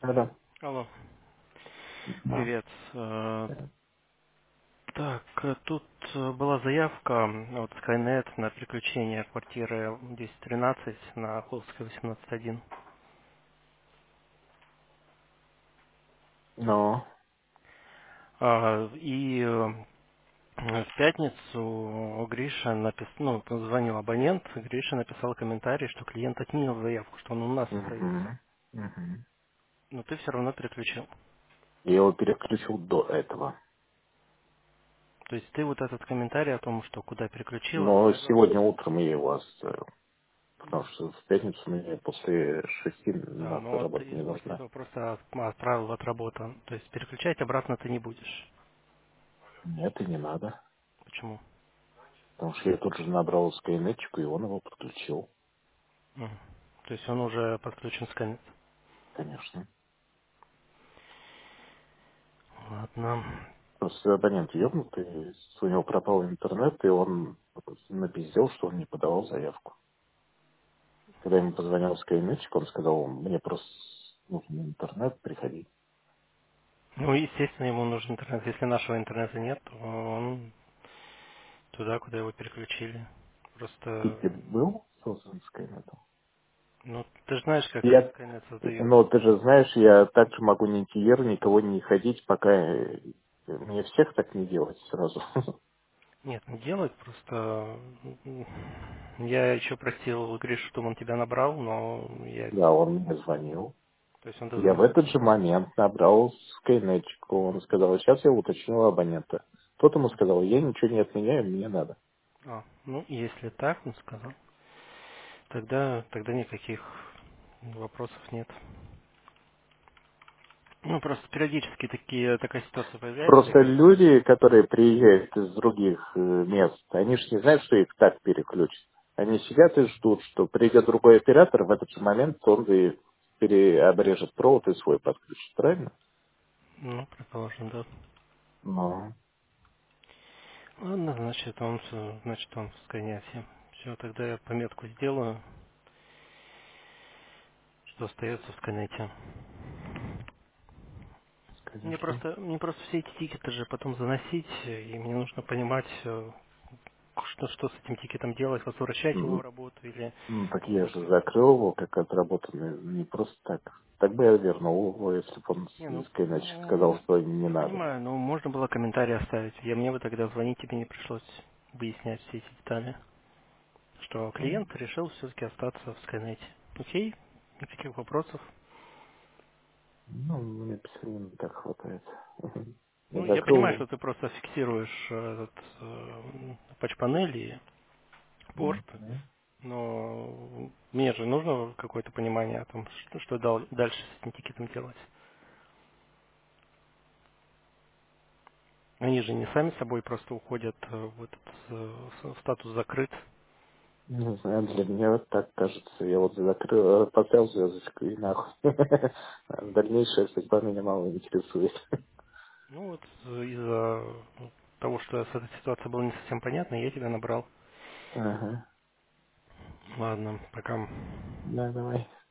Да. Алло, Да. привет. Так, тут была заявка от Skynet на переключение квартиры 1013 на Холодской 18.1. Но, И в пятницу Гриша позвонил абонент, Гриша написал комментарий, что клиент отменил заявку, что он у нас остается. мгм, мгм. Но ты все равно переключил. Я его переключил до этого. То есть ты вот этот комментарий о том, что куда переключил, Но оставил. сегодня утром я его оставил. Потому что в пятницу мне после 6 Да, на но вот работа ты не после нужна. этого просто отправил отработан. То есть переключать обратно ты не будешь. Нет, и не надо. Почему? Потому что я тут же набрал скайнетчику, и он его подключил. Мгм. То есть он уже подключен с конец. Конечно. Ладно. Просто абонент ебнутый, у него пропал интернет, и он напиздел, что он не подавал заявку. Когда ему позвонил скайнетчик, он сказал, мне просто нужен интернет, приходи. Ну, естественно, ему нужен интернет. Если нашего интернета нет, то он туда, куда его переключили. Просто, Тикет был создан скайнетом? ну, ты же знаешь, как Я, Skynet создается. но ты же знаешь, я также могу ни Тиер, никого не ходить, пока мне всех так не делать сразу. Нет, не делать, просто я еще просил Гришу, чтобы он тебя набрал, но я, Да, он мне звонил. то есть он Я в дозвонился. этот же момент набрал скайнетчику. Он сказал, сейчас я уточнил абонента. Тот ему сказал, я ничего не отменяю, мне надо. Ну, если так, он сказал, тогда никаких вопросов нет. Ну, просто периодически такая ситуация появляется, и Просто каждый раз. люди, которые приезжают из других мест, они же не знают, что их так переключат. Они сидят и ждут, что придет другой оператор, в этот же момент он и переобрежет провод и свой подключит, правильно? Ну, предположим, да. Ну, Ладно, значит, он в скайнете. Все, тогда я пометку сделаю, что остается в скайнете. конечно. Мне просто все эти тикеты же потом заносить, и мне нужно понимать, что с этим тикетом делать, возвращать его в М, работу или Так я же если... закрыл его как отработанный, не просто так. Так бы я вернул его, если бы он Не, ну, скайнетчик сказал, что не я надо. понимаю, но можно было комментарий оставить. Мне бы тогда звонить тебе не пришлось выяснять все эти детали. Что клиент решил все-таки остаться в Скайнете. Окей, никаких вопросов. Ну, мне 5 минут так хватает. Я Ну, я понимаю, закрыл. что ты просто фиксируешь патч-панель и порт, Мгм. но мне же нужно какое-то понимание о том, что дальше с этим тикетом делать. Они же не сами собой просто уходят в этот в статус закрыт. Не знаю, для меня вот так кажется. Я вот закрыл, поставил звездочку и нахуй. Дальнейшая судьба меня мало интересует. Ну вот из-за того, что с этой ситуацией было не совсем понятно, я тебя набрал. Ага. Ладно, пока. Да, давай.